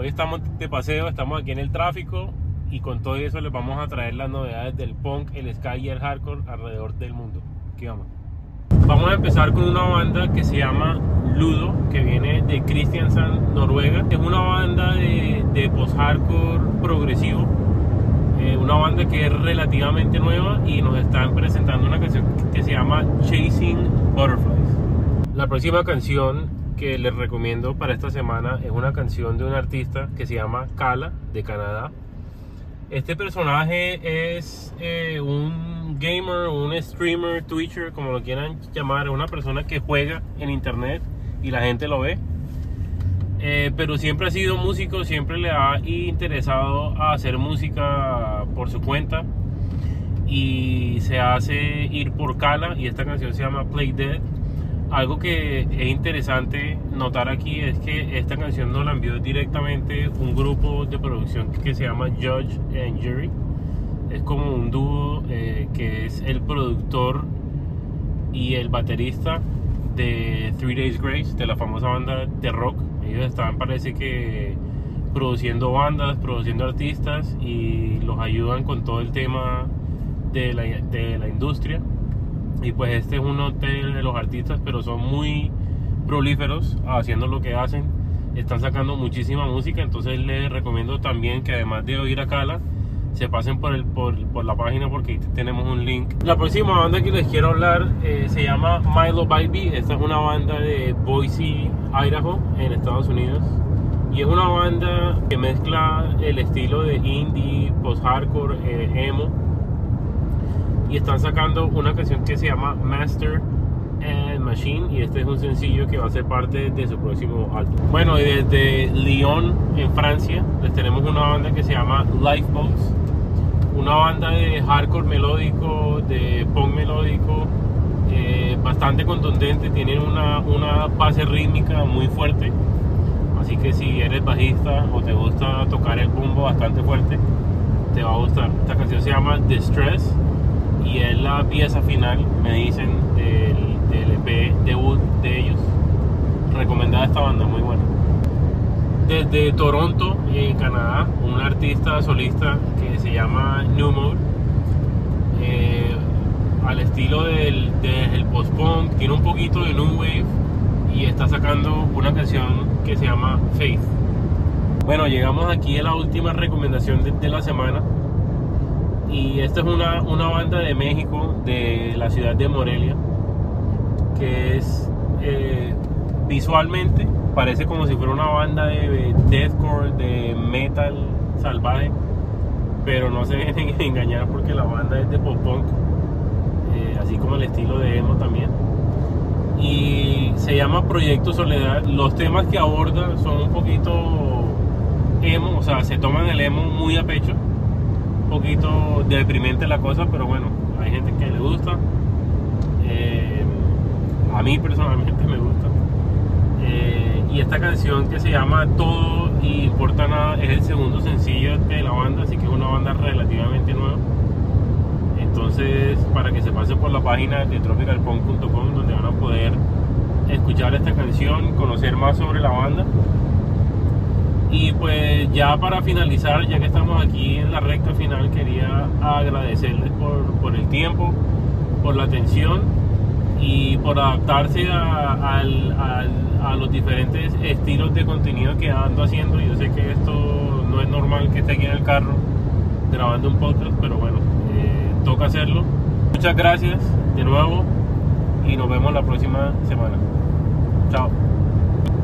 Hoy estamos de paseo, estamos aquí en el tráfico y con todo eso les vamos a traer las novedades del punk, el ska y el hardcore alrededor del mundo. Aquí vamos. Vamos a empezar con una banda que se llama Ludo, que viene de Kristiansand, Noruega. Es una banda de post-hardcore progresivo. Una banda que es relativamente nueva y nos están presentando una canción que se llama Chasing Butterflies. La próxima canción que les recomiendo para esta semana es una canción de un artista que se llama Kala, de Canadá. Este personaje es un gamer, un streamer, twitcher, como lo quieran llamar, una persona que juega en internet y la gente lo ve. Pero siempre ha sido músico, siempre le ha interesado a hacer música por su cuenta y se hace ir por Kala, y esta canción se llama Play Dead. Algo que es interesante notar aquí es que esta canción nos la envió directamente un grupo de producción que se llama Judge and Jury. Es como un dúo que es el productor y el baterista de 3 Days Grace, de la famosa banda de rock. Ellos están, parece que, produciendo bandas, produciendo artistas y los ayudan con todo el tema de la industria. Y pues este es uno de los artistas, pero son muy prolíferos haciendo lo que hacen. Están sacando muchísima música, entonces les recomiendo también que además de oír a Kala, se pasen por la página, porque tenemos un link. La próxima banda que les quiero hablar se llama Milo Baby. Esta es una banda de Boise, Idaho, en Estados Unidos. Y es una banda que mezcla el estilo de indie, post-hardcore, emo. Y están sacando una canción que se llama Master and Machine, y este es un sencillo que va a ser parte de su próximo álbum. Bueno, y desde Lyon, en Francia, les tenemos una banda que se llama Lifeboats, una banda de hardcore melódico, de punk melódico, bastante contundente. Tienen una base rítmica muy fuerte, así que si eres bajista o te gusta tocar el bombo bastante fuerte, te va a gustar. Esta canción se llama Distress y es la pieza final, me dicen, del EP debut de ellos. Recomendada esta banda, muy buena. Desde Toronto, en Canadá, un artista solista que se llama New Mode, al estilo del post-punk, tiene un poquito de new wave y está sacando una canción que se llama Faith. Bueno, llegamos aquí a la última recomendación de la semana. Y esta es una banda de México, de la ciudad de Morelia, que es visualmente parece como si fuera una banda de deathcore, de metal salvaje, pero no se dejen engañar porque la banda es de pop-punk, así como el estilo de emo también. Y se llama Proyecto Soledad. Los temas que aborda son un poquito emo, o sea, se toman el emo muy a pecho. Un poquito deprimente la cosa, pero bueno, hay gente que le gusta. A mí personalmente me gusta. Y esta canción, que se llama Todo y Importa Nada, es el segundo sencillo de la banda, así que es una banda relativamente nueva. Entonces, para que se pasen por la página de tropicalpunk.com, donde van a poder escuchar esta canción, conocer más sobre la banda. Y pues ya para finalizar, ya que estamos aquí en la recta final, quería agradecerles por el tiempo, por la atención y por adaptarse a los diferentes estilos de contenido que ando haciendo. Yo sé que esto no es normal que esté aquí en el carro grabando un podcast, pero bueno, toca hacerlo. Muchas gracias de nuevo y nos vemos la próxima semana. Chao.